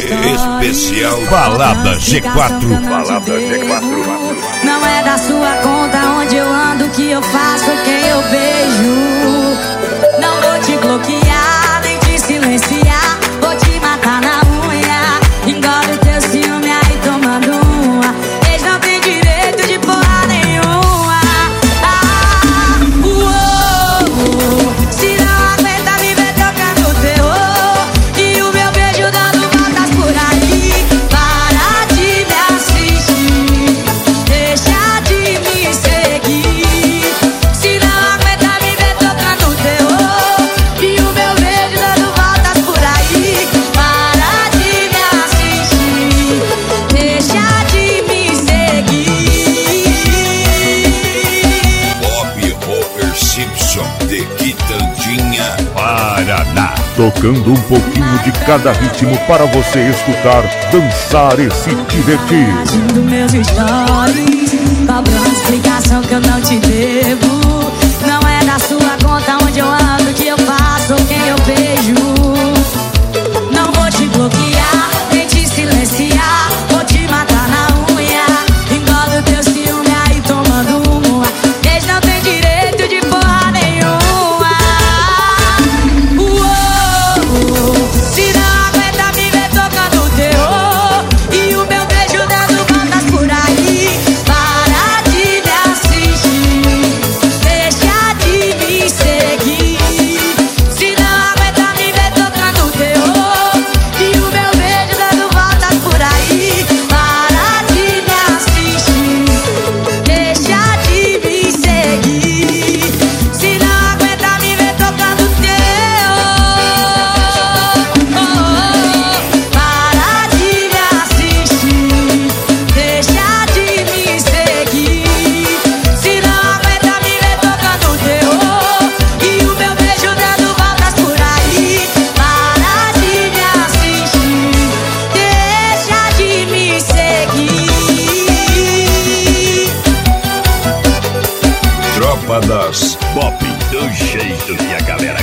Especial Balada G4. Balada G4. Não é da sua conta onde eu ando, que eu faço, quem eu beijo. Não vou te bloquear, nem te silenciar. Vou te matar na unha. Engole teu ciúme aí tomando uma. Eles não têm direito de porra nenhuma. Se não aguenta me ver tocando terror e o meu beijo dando voltas por aí, para de me assistir, deixa de me seguir. Se não aguenta me ver tocando terror e o meu beijo dando voltas por aí, para de me assistir, deixa de me seguir. Bob Rocker Simpson de Quitandinha, Paraná. Tocando um pouquinho de cada ritmo para você escutar, dançar e se divertir. Agindo meus stories, cobrando explicação que eu não te devo. Não é da sua conta onde eu ando, que eu faço, quem eu beijo. Não vou te bloquear, nem te silenciar. Vou te matar na unha. Engole o teu ciúme aí tomando uma. Eles não têm direito de porra nenhuma. Se não aguenta me ver tocando terror e o meu beijo dando voltas por aí, para de me assistir, deixa de me seguir. Se não aguenta me ver tocando terror e o meu beijo dando voltas por aí, para de me assistir, deixa de me seguir. Se não aguenta me ver tocando para de me assistir, deixa de me seguir. Se não aguenta me ver tocando terror e o meu beijo dando voltas por aí, para de me assistir, deixa de me seguir. Tropa das Bob, do jeito que a galera